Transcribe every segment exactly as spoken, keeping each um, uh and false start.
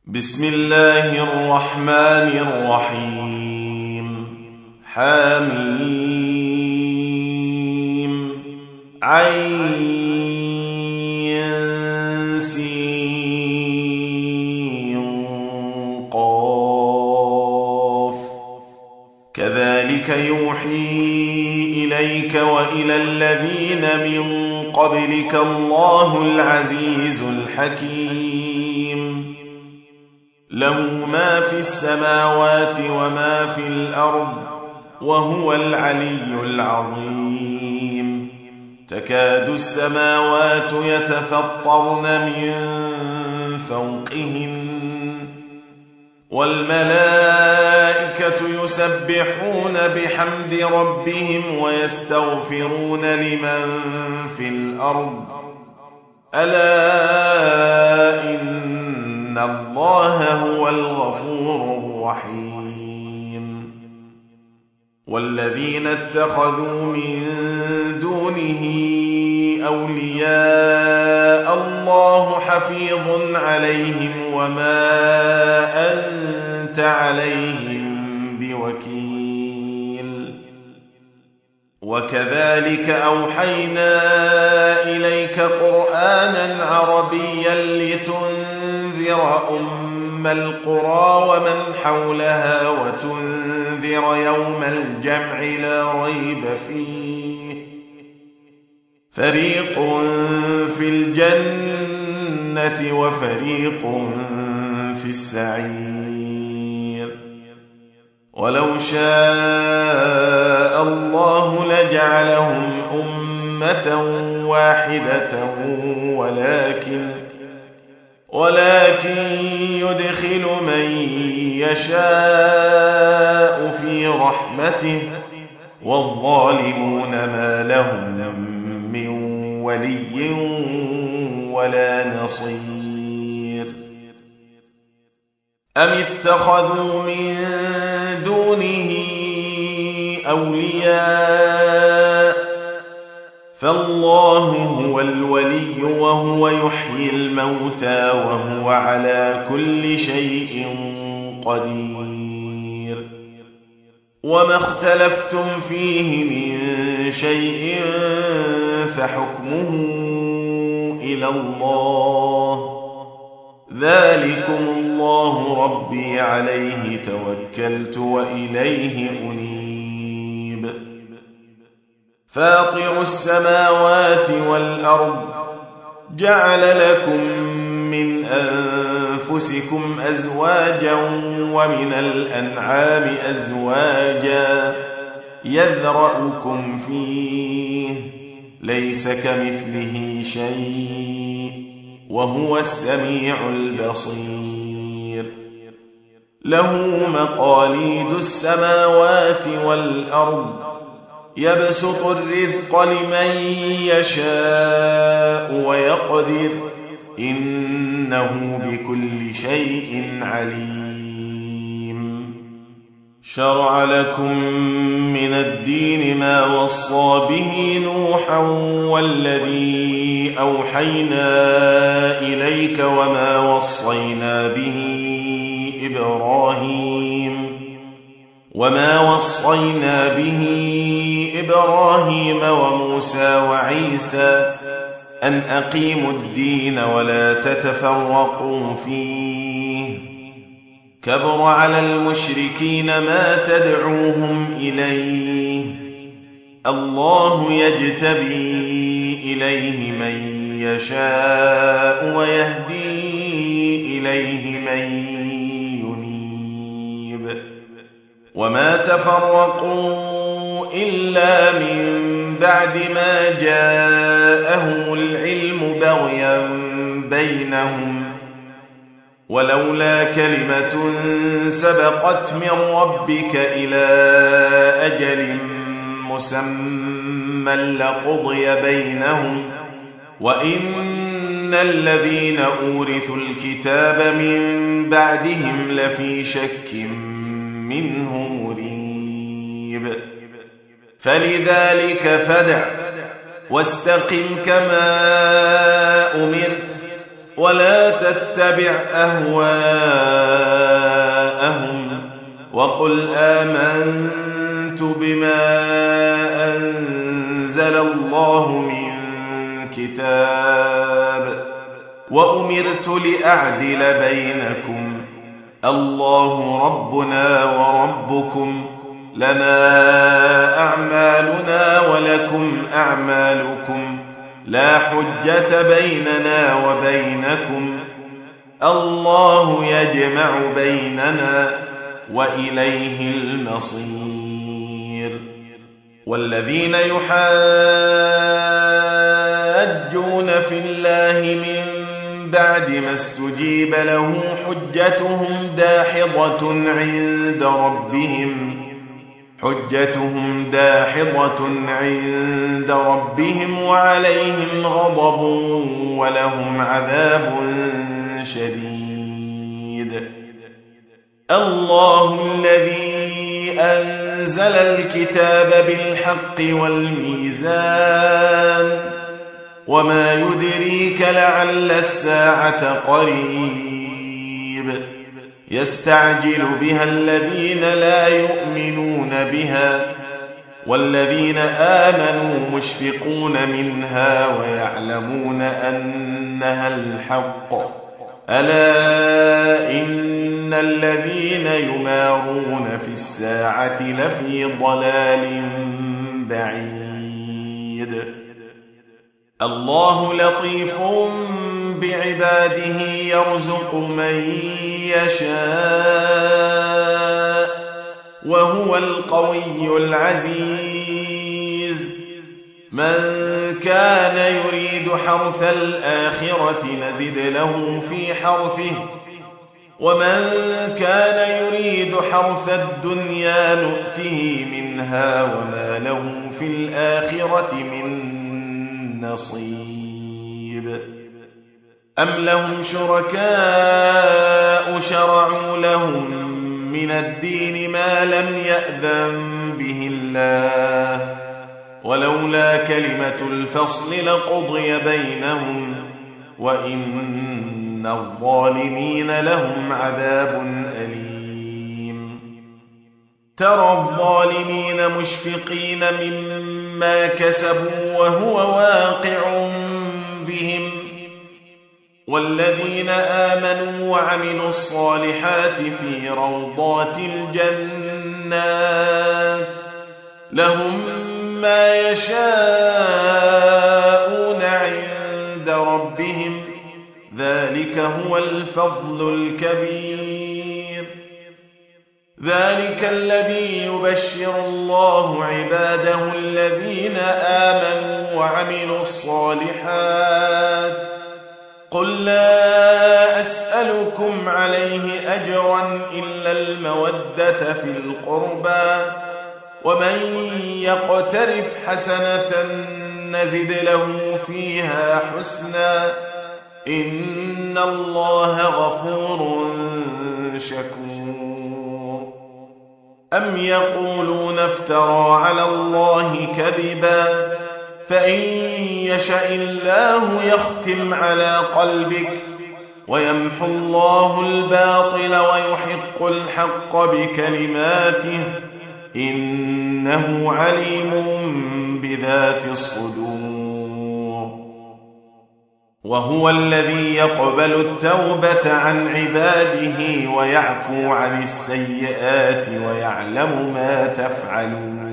بسم الله الرحمن الرحيم. حميم عين سين قاف كذلك يوحي إليك وإلى الذين من قبلك الله العزيز الحكيم. له ما في السماوات وما في الأرض وهو العلي العظيم. تكاد السماوات يتفطرن من فوقهن والملائكة يسبحون بحمد ربهم ويستغفرون لمن في الأرض ألا إن الله هو الغفور الرحيم. والذين اتخذوا من دونه أولياء الله حفيظ عليهم وما أنت عليهم بوكيل. وكذلك أوحينا إليك قرآنا عربيا لتنذر أم القرى ومن حولها وتنذر يوم الجمع لا ريب فيه فريق في الجنة وفريق في السعير. ولو شاء الله لجعلهم أمة واحدة ولكن ولكن يدخل من يشاء في رحمته والظالمون ما لهم من ولي ولا نصير. أم اتخذوا من دونه أولياء فالله هو الولي وهو يحيي الموتى وهو على كل شيء قدير. وما اختلفتم فيه من شيء فحكمه إلى الله ذلكم الله ربي عليه توكلت وإليه أنيب. فاطر السماوات والأرض جعل لكم من أنفسكم أزواجا ومن الأنعام أزواجا يذرأكم فيه ليس كمثله شيء وهو السميع البصير. له مقاليد السماوات والأرض يبسط الرزق لمن يشاء ويقدر إنه بكل شيء عليم. شرع لكم من الدين ما وصى به نوحا والذي أوحينا إليك وما وصينا به إبراهيم وما وصينا به إبراهيم وموسى وعيسى أن أقيموا الدين ولا تتفرقوا فيه كبر على المشركين ما تدعوهم إليه الله يجتبي إليه من يشاء ويهدي إليه من وما تفرقوا إلا من بعد ما جاءهم العلم بغيا بينهم ولولا كلمة سبقت من ربك إلى أجل مسمى لقضي بينهم وإن الذين أورثوا الكتاب من بعدهم لفي شك منه مريب. فلذلك فادع واستقم كما أمرت ولا تتبع أهواءهم وقل آمنت بما أنزل الله من كتاب وأمرت لأعدل بينكم الله ربنا وربكم لنا أعمالنا ولكم أعمالكم لا حجة بيننا وبينكم الله يجمع بيننا وإليه المصير. والذين يحاجون في الله من بعد ما استجيب له حجتهم داحضة عند ربهم حجتهم داحضة عند ربهم وعليهم غضب ولهم عذاب شديد. الله الذي أنزل الكتاب بالحق والميزان وما يدريك لعل الساعة قريب يستعجل بها الذين لا يؤمنون بها والذين آمنوا مشفقون منها ويعلمون أنها الحق ألا إن الذين يمارون في الساعة لفي ضلال بعيد. الله لطيف بعباده يرزق من يشاء وهو القوي العزيز. من كان يريد حرث الآخرة نزد له في حرثه ومن كان يريد حرث الدنيا نؤته منها وما له في الآخرة من نصيب. أم لهم شركاء شرعوا لهم من الدين ما لم يأذن به الله ولولا كلمة الفصل لقضي بينهم وإن الظالمين لهم عذاب أليم. ترى الظالمين مشفقين مما كسبوا وهو واقع بهم والذين آمنوا وعملوا الصالحات في روضات الجنات لهم ما يشاءون عند ربهم ذلك هو الفضل الكبير. ذلك الذي يبشر الله عباده الذين آمنوا وعملوا الصالحات قل لا أسألكم عليه أجرا إلا المودة في القربى ومن يقترف حسنة نزد له فيها حسنا إن الله غفور شكور. أم يقولون افترى على الله كذبا فإن يشأ الله يختم على قلبك ويمحو الله الباطل ويحق الحق بكلماته إنه عليم بذات الصدور. وهو الذي يقبل التوبة عن عباده ويعفو عن السيئات ويعلم ما تفعلون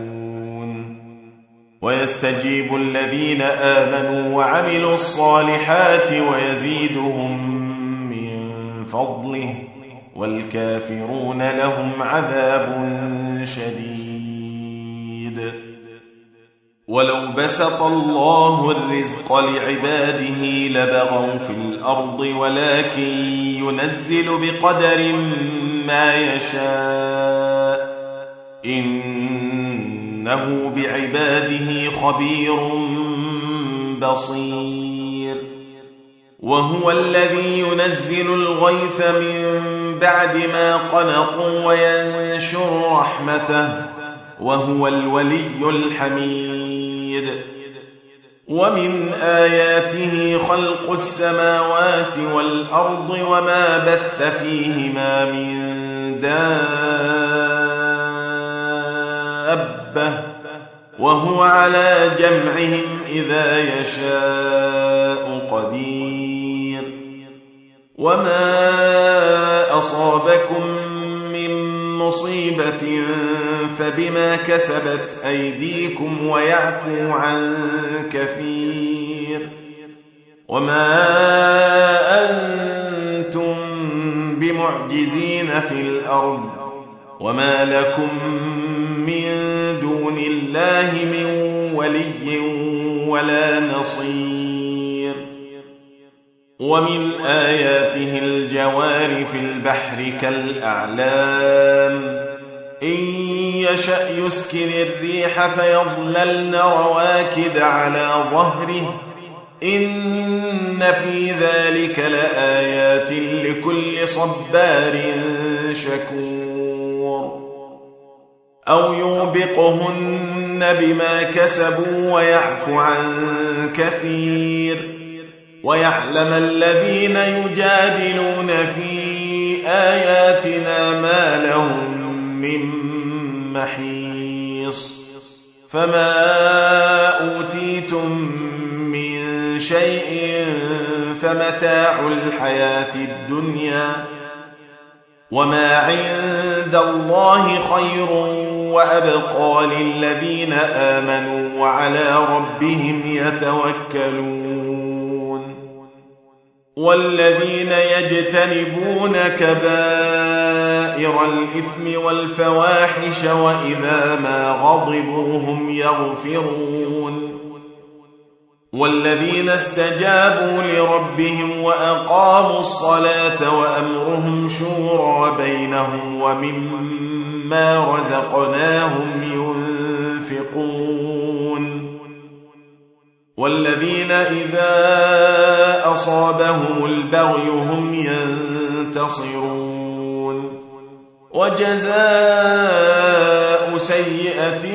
ويستجيب الذين آمنوا وعملوا الصالحات ويزيدهم من فضله والكافرون لهم عذاب شديد. ولو بسط الله الرزق لعباده لبغوا في الأرض ولكن ينزل بقدر ما يشاء إنه بعباده خبير بصير. وهو الذي ينزل الغيث من بعد ما قنطوا وينشر رحمته وهو الولي الحميد. ومن آياته خلق السماوات والأرض وما بث فيهما من دابة وهو على جمعهم إذا يشاء قدير وما أصابكم من مصيبة فبما كسبت أيديكم ويعفو عن كثير وما أنتم بمعجزين في الأرض وما لكم من دون الله من ولي ولا نصير ومن آياته الجوار في البحر كالأعلام إن يشأ يسكن الريح فيظللن رواكد على ظهره إن في ذلك لآيات لكل صبار شكور أو يوبقهن بما كسبوا ويعفو عن كثير ويعلم الذين يجادلون في آياتنا ما لهم من محيص فما أوتيتم من شيء فمتاع الحياة الدنيا وما عند الله خير وأبقى للذين آمنوا وعلى ربهم يتوكلون والذين يجتنبون كبائر الإثم والفواحش وإذا ما غضبوا هم يغفرون والذين استجابوا لربهم وأقاموا الصلاة وأمرهم شورى بينهم ومما رزقناهم ينفقون والذين إذا أصابهم البغي هم ينتصرون وجزاء سيئة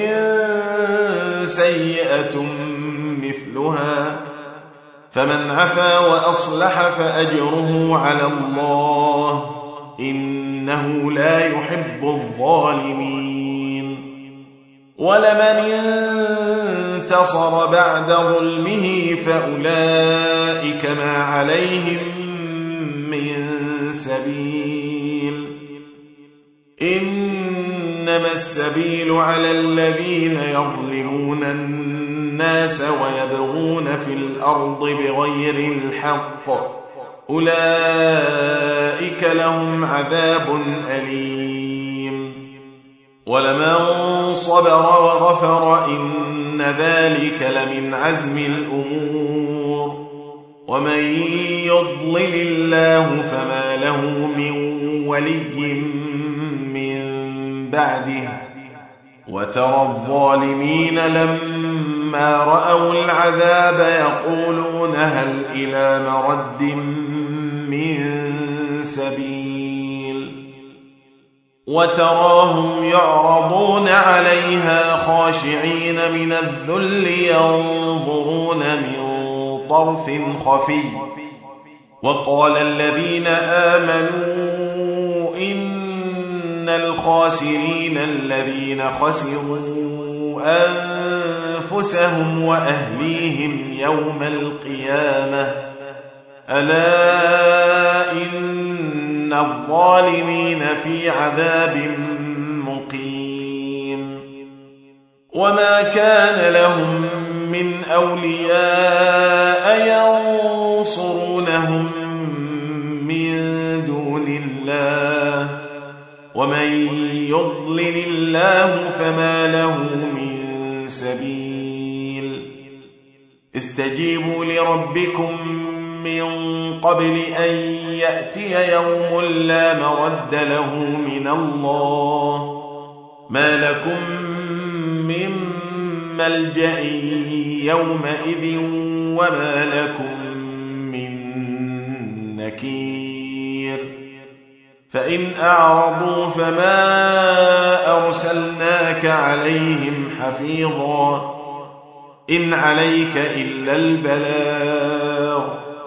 سيئة مثلها فمن عفا وأصلح فأجره على الله إنه لا يحب الظالمين ولمن انتصر بعد ظلمه فأولئك ما عليهم من سبيل إنما السبيل على الذين يظلمون الناس ويبغون في الأرض بغير الحق أولئك لهم عذاب أليم ولمن صبر وغفر إن ذلك لمن عزم الأمور ومن يضلل الله فما له من ولي من بعده وترى الظالمين لما رأوا العذاب يقولون هل إلى مرد من سبيل وتراهم يعرضون عليها خاشعين من الذل ينظرون من طرف خفي وقال الذين آمنوا إن الخاسرين الذين خسروا أنفسهم وأهليهم يوم القيامة ألا إن الظالمين في عذاب مقيم وما كان لهم من أولياء ينصرونهم من دون الله ومن يضلل الله فما له من سبيل استجيبوا لربكم من قبل أن يأتي يوم لا مرد له من الله ما لكم من ملجأ يومئذ وما لكم من نكير فإن أعرضوا فما أرسلناك عليهم حفيظا إن عليك إلا البلاغ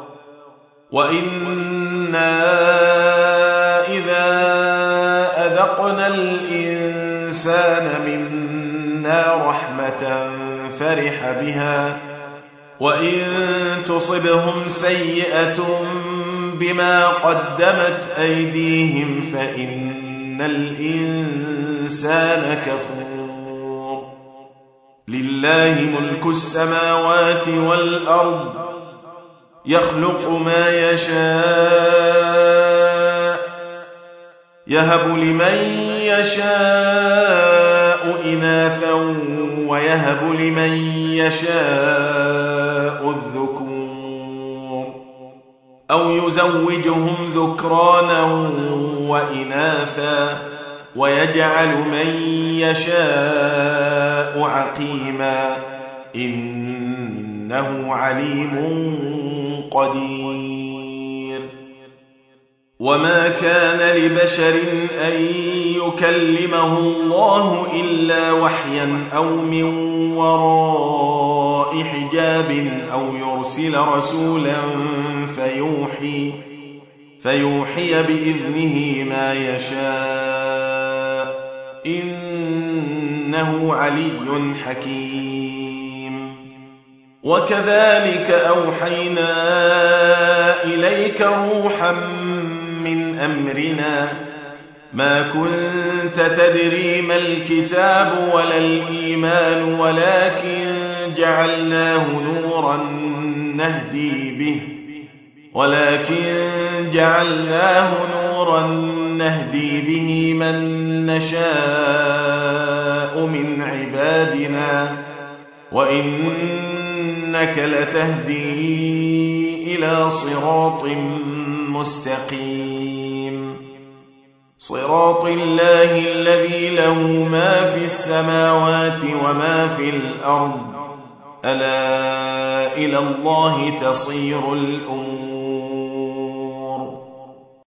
وإنا إذا أذقنا الإنسان منا رحمة فرح بها وإن تصبهم سيئة بما قدمت أيديهم فإن الإنسان كفور لله ملك السماوات والأرض يخلق ما يشاء يهب لمن يشاء إناثا ويهب لمن يشاء الذكور أو يزوجهم ذكرانا وإناثا ويجعل من يشاء عقيما إنه عليم قدير وما كان لبشر أن يكلمه الله إلا وحيا أو من وراء حجاب أو يرسل رسولا فيوحي فيوحي بإذنه ما يشاء إنه علي حكيم وكذلك أوحينا إليك روحا من أمرنا ما كنت تدري ما الكتاب ولا الإيمان ولكن جعلناه نورا نهدي به ولكن جعلناه نورا نهدي به من نشاء من عبادنا وإنك لتهدي إلى صراط مستقيم صراط الله الذي له ما في السماوات وما في الأرض ألا إلى الله تصير الأمور